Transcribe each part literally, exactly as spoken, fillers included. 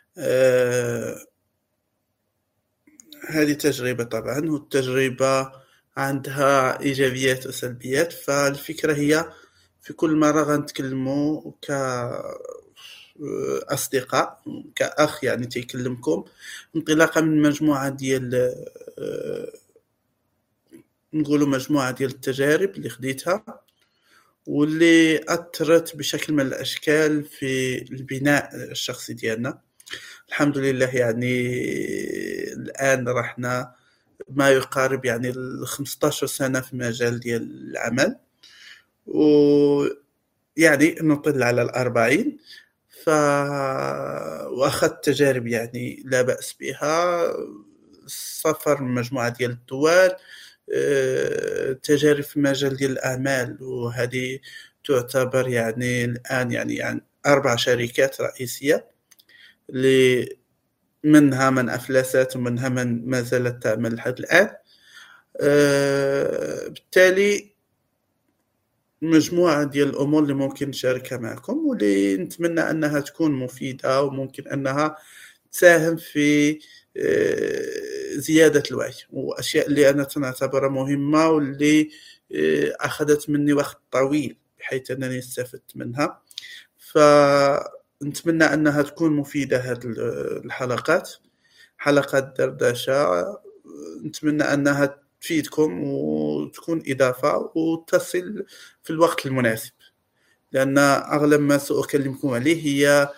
آه، هذه تجربة طبعا، والتجربة عندها إيجابيات وسلبيات. فالفكرة هي في كل مرة غنتكلموا كأصدقاء، كأخ يعني تيكلمكم انطلاقا من مجموعة ديال آه، نقولوا مجموعة ديال التجارب اللي خديتها واللي أثرت بشكل من الأشكال في البناء الشخصي ديالنا. الحمد لله يعني الآن رحنا ما يقارب يعني الخمسطاش سنة في مجال ديال العمل، ويعني نطل على الأربعين. ف وأخذت تجارب يعني لا بأس بها، السفر من مجموعة ديال الدول، آه، تجارب في مجال ديال الأعمال، وهذه تعتبر يعني الآن يعني, يعني أربع شركات رئيسية اللي منها من أفلست ومنها من ما زالت تعمل لحد الآن. أه بالتالي مجموعة ديال الأمور اللي ممكن نشاركها معكم واللي نتمنى أنها تكون مفيدة، وممكن أنها تساهم في أه زيادة الوعي، وأشياء اللي أنا نعتبرها مهمة واللي أه أخذت مني وقت طويل بحيث أنني استفدت منها. فنتمنى أنها تكون مفيدة هذه الحلقات، حلقات دردشة، نتمنى أنها تفيدكم وتكون إضافة وتصل في الوقت المناسب، لأن أغلب ما سأكلمكم عليه هي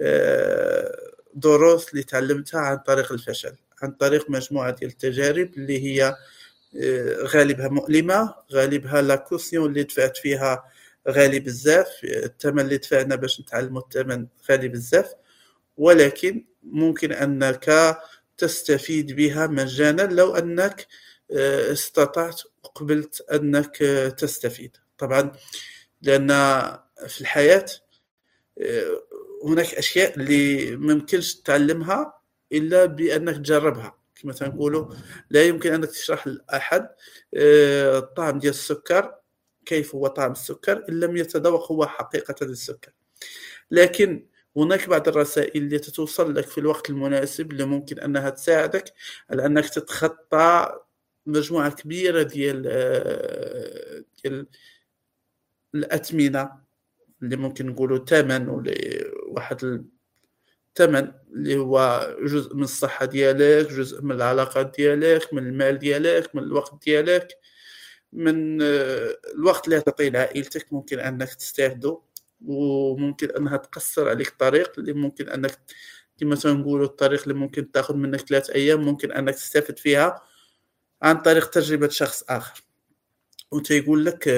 دروس اللي تعلمتها عن طريق الفشل، عن طريق مجموعة ديال التجارب اللي هي غالبها مؤلمة، غالبها لاكوسيون اللي دفعت فيها غالي بزاف، الثمن اللي دفعنا باش نتعلموا الثمن غالي بزاف، ولكن ممكن أنك تستفيد بها مجانا لو أنك استطعت وقبلت أنك تستفيد. طبعا لأن في الحياة هناك أشياء اللي ممكنش تتعلمها إلا بأنك تجربها. كما تنقولوا لا يمكن أنك تشرح لأحد الطعم ديال السكر، كيف هو طعم السكر، إن لم يتذوق هو حقيقة السكر. لكن هناك بعض الرسائل اللي تتوصل لك في الوقت المناسب اللي ممكن أنها تساعدك على أنك تتخطى مجموعة كبيرة ديال, ديال الأثمنة اللي ممكن نقولوا ثمن، واحد الثمن اللي هو جزء من الصحة ديالك، جزء من العلاقات ديالك، من المال ديالك، من الوقت ديالك، من الوقت اللي تعطيه لعائلتك، ممكن أنك تستافدوا، وممكن أنها تقصر عليك طريق اللي ممكن أنك كما تنقولوا الطريق اللي ممكن تأخذ منك ثلاث أيام ممكن أنك تستفد فيها عن طريق تجربة شخص آخر. وتيقول لك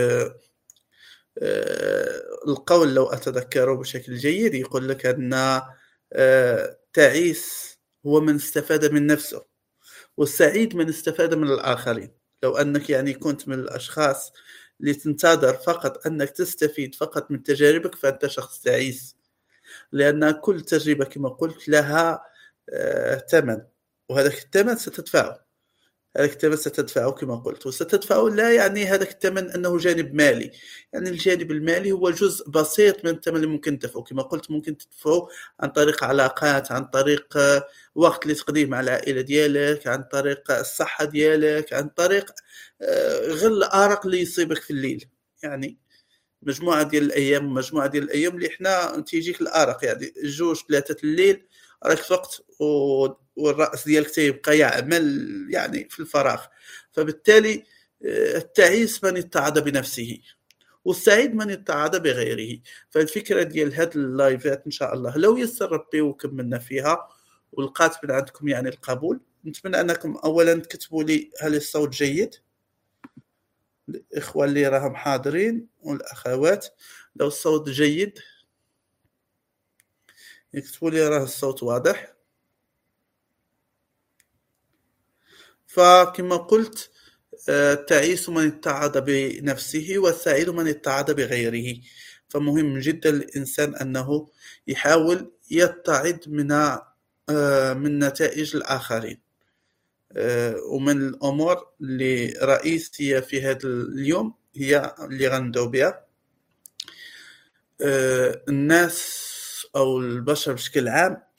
القول لو أتذكره بشكل جيد يقول لك أن التعيس هو من استفاد من نفسه، والسعيد من استفاد من الآخرين. لو أنك يعني كنت من الأشخاص اللي تنتظر فقط أنك تستفيد فقط من تجاربك فأنت شخص تعيس، لأن كل تجربة كما قلت لها ثمن، وهذا الثمن ستدفعه، هذا الثمن ستدفعه كما قلت، وستدفعه لا يعني هذا الثمن أنه جانب مالي، يعني الجانب المالي هو جزء بسيط من الثمن اللي ممكن تدفعه. كما قلت ممكن تدفعه عن طريق علاقات، عن طريق وقت اللي تقضيه مع العائلة ديالك، عن طريق الصحة ديالك، عن طريق غير الأرق اللي يصيبك في الليل. يعني مجموعة ديال الأيام مجموعة ديال الأيام اللي إحنا تيجيك الأرق، يعني جوج ثلاثة الليل راك فقط والرأس ديالك تيبقى يعمل يعني في الفراغ. فبالتالي التعيس من اتعظ بنفسه، والسعيد من اتعظ بغيره. فالفكرة ديال هاد اللايفات إن شاء الله لو يسر ربي وكملنا فيها ولقات من عندكم يعني القبول، نتمنى أنكم أولا تكتبوا لي هل الصوت جيد، الإخوة اللي راهم حاضرين والأخوات لو الصوت جيد يكتبوا لي راه الصوت واضح. فكما قلت التعيس من اتعظ بنفسه والسعيد من اتعظ بغيره. فمهم جدا الإنسان أنه يحاول يتعظ من من نتائج الآخرين. ومن الأمور اللي رئيسية في هذا اليوم هي اللي غندو بها الناس أو البشر بشكل عام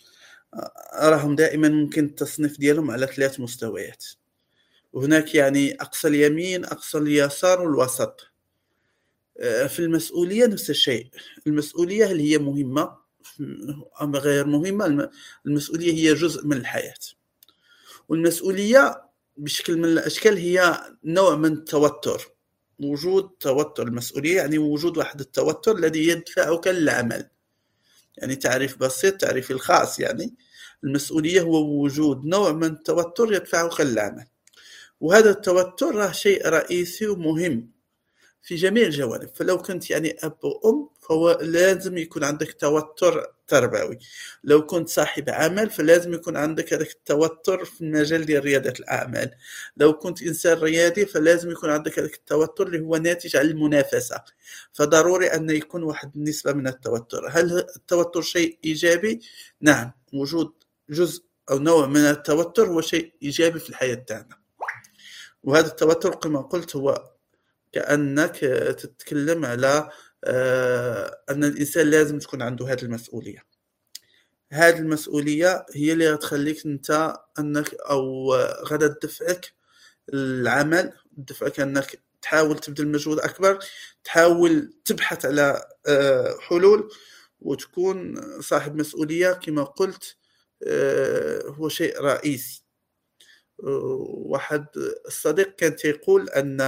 أراهم دائما ممكن التصنيف ديالهم على ثلاث مستويات. وهناك يعني أقصى اليمين، أقصى اليسار، والوسط. في المسؤولية نفس الشيء. المسؤولية هل هي مهمة أم غير مهمة؟ المسؤولية هي جزء من الحياة، والمسؤولية بشكل من الأشكال هي نوع من التوتر. وجود توتر المسؤولية يعني وجود واحد التوتر الذي يدفعك للعمل. يعني تعريف بسيط، تعريف الخاص، يعني المسؤولية هو وجود نوع من التوتر يدفعك للعمل. وهذا التوتر راه شيء رئيسي ومهم في جميع الجوانب. فلو كنت يعني أب وأم فهو لازم يكون عندك توتر تربوي. لو كنت صاحب عمل فلازم يكون عندك هذاك التوتر في المجال ديال ريادة الأعمال. لو كنت إنسان ريادي فلازم يكون عندك هذاك التوتر اللي هو ناتج عن المنافسة. فضروري أن يكون واحد النسبة من التوتر. هل التوتر شيء إيجابي؟ نعم، وجود جزء أو نوع من التوتر هو شيء إيجابي في الحياة تاعنا. وهذا التوتر كما قلت هو كأنك تتكلم على أن الإنسان لازم تكون عنده هذه المسؤولية. هذه المسؤولية هي اللي تخليك أنت أنك أو غدا تدفعك العمل، تدفعك أنك تحاول تبذل مجهود أكبر، تحاول تبحث على حلول، وتكون صاحب مسؤولية. كما قلت هو شيء رئيسي. واحد الصديق كان يقول أن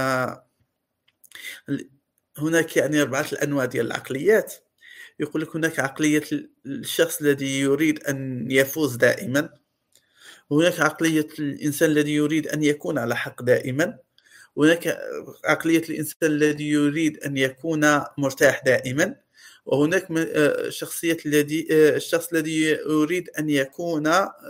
هناك يعني أربعة الأنواع ديال العقليات. يقول لك هناك عقلية الشخص الذي يريد أن يفوز دائما، وهناك عقلية الإنسان الذي يريد أن يكون على حق دائما، وهناك عقلية الإنسان الذي يريد أن يكون مرتاح دائما، وهناك شخصية الذي الشخص الذي يريد أن يكون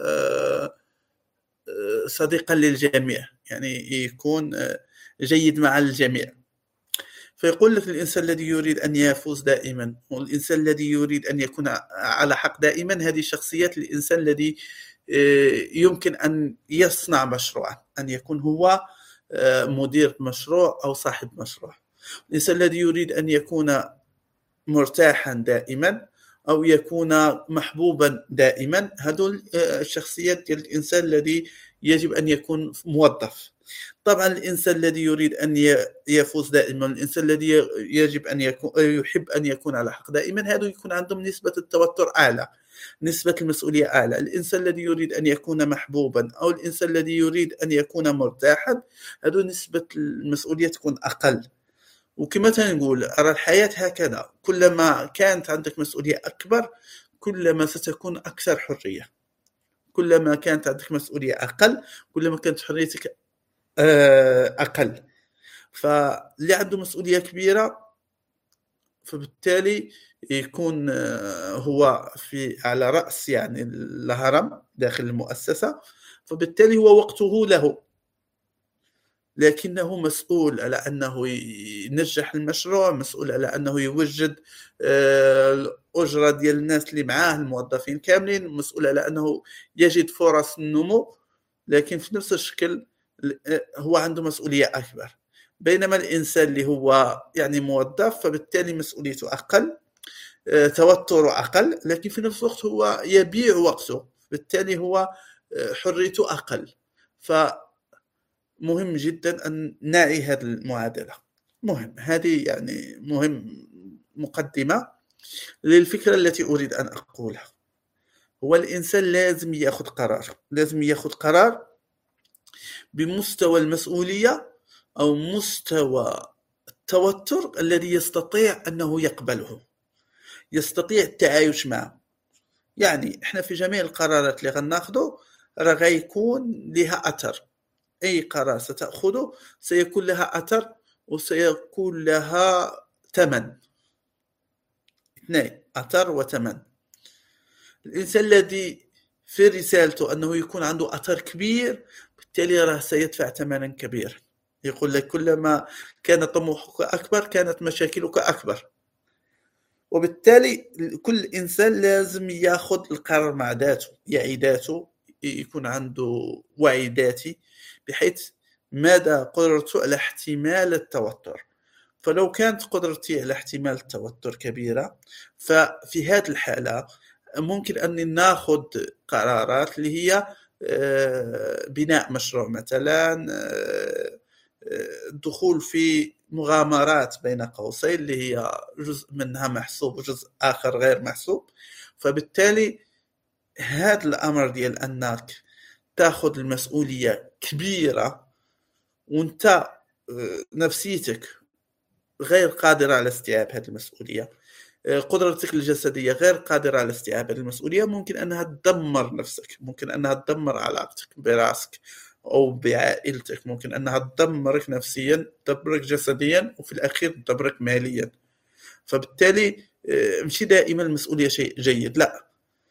صديقا للجميع، يعني يكون جيد مع الجميع. فيقول لك الإنسان الذي يريد أن يفوز دائما والإنسان الذي يريد أن يكون على حق دائما، هذه شخصيات الإنسان الذي يمكن أن يصنع مشروعا، أن يكون هو مدير مشروع أو صاحب مشروع. الإنسان الذي يريد أن يكون مرتاحا دائما أو يكون محبوبا دائما، هذول الشخصيات ديال الإنسان الذي يجب أن يكون موظف. طبعا الإنسان الذي يريد أن يفوز دائما، الإنسان الذي يجب أن يكون يحب أن يكون على حق دائما، هذا يكون عندهم نسبة التوتر أعلى، نسبة المسؤولية أعلى. الإنسان الذي يريد أن يكون محبوبا أو الإنسان الذي يريد أن يكون مرتاحا، هذا نسبة المسؤولية تكون أقل. وكما تنقول أرى الحياة هكذا، كلما كانت عندك مسؤولية أكبر كلما ستكون أكثر حرية، كلما كانت عندك مسؤولية أقل كلما كانت حريتك أقل. فاللي عنده مسؤولية كبيرة فبالتالي يكون هو في على رأس يعني الهرم داخل المؤسسة، فبالتالي هو وقته له، لكنه مسؤول على أنه ينجح المشروع، مسؤول على أنه يوجد الأجرة ديال الناس اللي معاه الموظفين كاملين، مسؤول على أنه يجد فرص النمو، لكن في نفس الشكل هو عنده مسؤولية أكبر. بينما الإنسان اللي هو يعني موظف فبالتالي مسؤوليته أقل، توتره أقل، لكن في نفس الوقت هو يبيع وقته، بالتالي هو حريته أقل. فمهم جدا أن نعي هذه المعادلة. مهم، هذه يعني مهم مقدمة للفكرة التي أريد أن أقولها. هو الإنسان لازم يأخذ قرار، لازم يأخذ قرار بمستوى المسؤولية أو مستوى التوتر الذي يستطيع أنه يقبله، يستطيع التعايش معه. يعني إحنا في جميع القرارات اللي غناخده راه غيكون لها أثر. أي قرار ستأخذه سيكون لها أثر وسيكون لها ثمن. اثنين، أثر وثمن. الإنسان الذي في رسالته أنه يكون عنده أثر كبير بالتالي راه سيدفع ثمنا كبيرا. يقول لك كلما كان طموحك أكبر كانت مشاكلك أكبر. وبالتالي كل إنسان لازم يأخذ القرار مع ذاته، يعي ذاته، يكون عنده وعي ذاتي بحيث ماذا قدرته على احتمال التوتر. فلو كانت قدرتي على احتمال التوتر كبيرة ففي هذه الحالة ممكن أني ناخذ قرارات اللي هي بناء مشروع مثلا، الدخول في مغامرات بين قوسين اللي هي جزء منها محسوب وجزء آخر غير محسوب. فبالتالي هذا الأمر ديال أنك تأخذ المسؤولية كبيرة وانت نفسيتك غير قادرة على استيعاب هذه المسؤولية، قدرتك الجسدية غير قادرة على استيعاب هذه المسؤولية، ممكن أنها تدمر نفسك، ممكن أنها تدمر علاقتك براسك أو بعائلتك، ممكن أنها تدمرك نفسيا، تدمرك جسديا، وفي الأخير تدمرك ماليا. فبالتالي مش دائما المسؤولية شيء جيد، لا،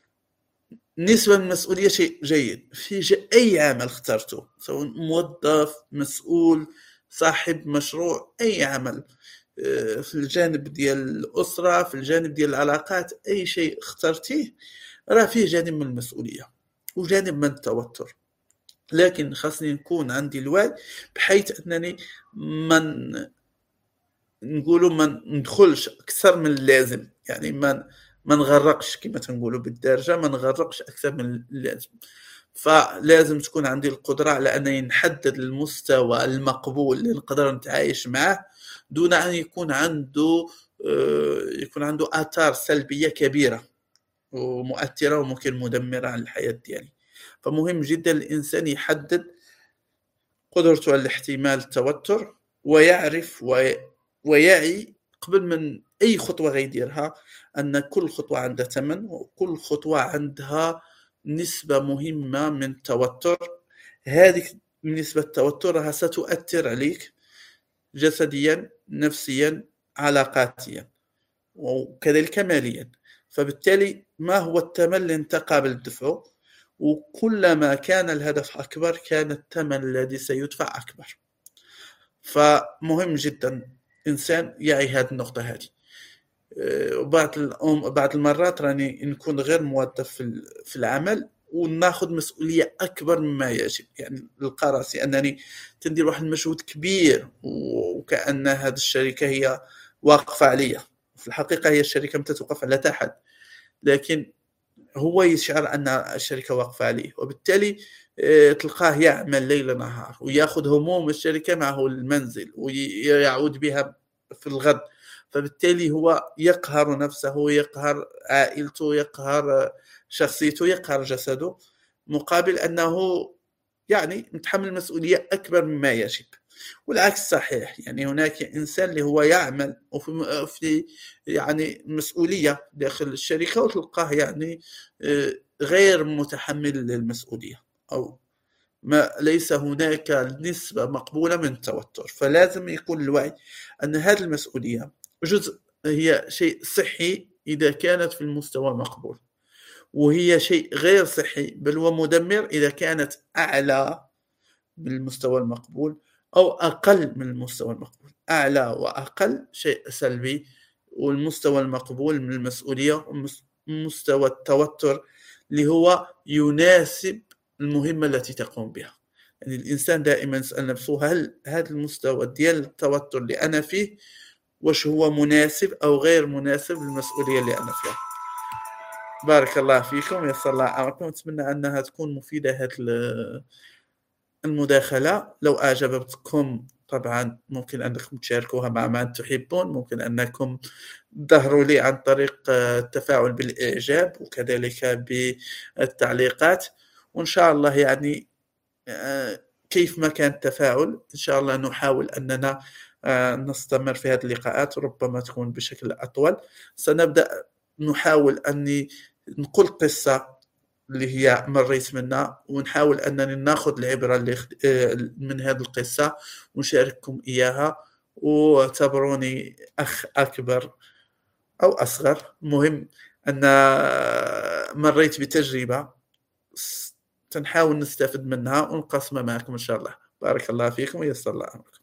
نسبة من المسؤولية شيء جيد في أي عمل اخترته، سواء موظف، مسؤول، صاحب مشروع، أي عمل في الجانب ديال الأسرة، في الجانب ديال العلاقات، أي شيء اخترتيه راه فيه جانب من المسؤولية وجانب من التوتر. لكن خاصني نكون عندي الوعي بحيث أنني من نقولوا ما ندخلش أكثر من اللازم، يعني ما ما نغرقش كما تنقولوا بالدارجة، ما نغرقش أكثر من اللازم. فلازم تكون عندي القدرة على أنني نحدد المستوى المقبول اللي نقدر نتعايش معه دون أن يكون عنده يكون عنده آثار سلبية كبيرة ومؤثرة وممكن مدمرة على الحياة ديالي. فمهم جدا الإنسان يحدد قدرته على احتمال التوتر، ويعرف ويعي قبل من أي خطوة غيديرها أن كل خطوة عندها ثمن، وكل خطوة عندها نسبة مهمة من التوتر. هذه نسبة التوتر ستؤثر عليك جسديا، نفسيا، علاقاتيا، وكذلك ماليا. فبالتالي ما هو الثمن اللي انت قابل دفعه؟ وكلما كان الهدف أكبر كان الثمن الذي سيدفع أكبر. فمهم جدا إنسان يعي هذه النقطة هذه. وبعض بعض المرات راني نكون غير موظف في العمل وناخذ مسؤولية أكبر مما يجب، يعني نلقى راسي أنني تندير واحد المجهود كبير وكأن هذه الشركة هي واقفة عليا. في الحقيقة هي الشركة متى توقف على أحد، لكن هو يشعر أن الشركة واقفة عليه، وبالتالي تلقاه يعمل ليل نهار ويأخذ هموم الشركة معه المنزل ويعود بها في الغد. فبالتالي هو يقهر نفسه، يقهر عائلته، يقهر شخصيته، يقهر جسده، مقابل أنه يعني متحمل مسؤولية أكبر مما يجب. والعكس صحيح، يعني هناك إنسان اللي هو يعمل وفي يعني مسؤولية داخل الشركة وتلقاه يعني غير متحمل للمسؤولية، أو ما ليس هناك نسبة مقبولة من التوتر. فلازم يكون الوعي أن هذه المسؤولية جزء هي شيء صحي إذا كانت في المستوى مقبول، وهي شيء غير صحي بل ومدمر إذا كانت أعلى من المستوى المقبول أو أقل من المستوى المقبول. أعلى وأقل شيء سلبي، والمستوى المقبول من المسؤولية ومستوى التوتر اللي هو يناسب المهمة التي تقوم بها. يعني الإنسان دائما يسأل نفسه هل هذا المستوى ديال التوتر اللي أنا فيه وش هو مناسب أو غير مناسب للمسؤولية اللي أنا فيها. بارك الله فيكم، يسر الله أمركم، أتمنى أنها تكون مفيدة هذه المداخلة. لو أعجبتكم طبعا ممكن أنكم تشاركوها مع من تحبون، ممكن أنكم تظهروا لي عن طريق التفاعل بالإعجاب وكذلك بالتعليقات، وإن شاء الله يعني كيف ما كان التفاعل إن شاء الله نحاول أننا نستمر في هذه اللقاءات، ربما تكون بشكل أطول. سنبدأ نحاول أني نقول قصة اللي هي مريت منها، ونحاول أنني ناخذ العبرة اللي من هذه القصة ونشارككم إياها، واعتبروني أخ أكبر أو أصغر. مهم أن مريت بتجربة تنحاول نستفد منها ونقسمها معكم إن شاء الله. بارك الله فيكم ويسر الله أمركم.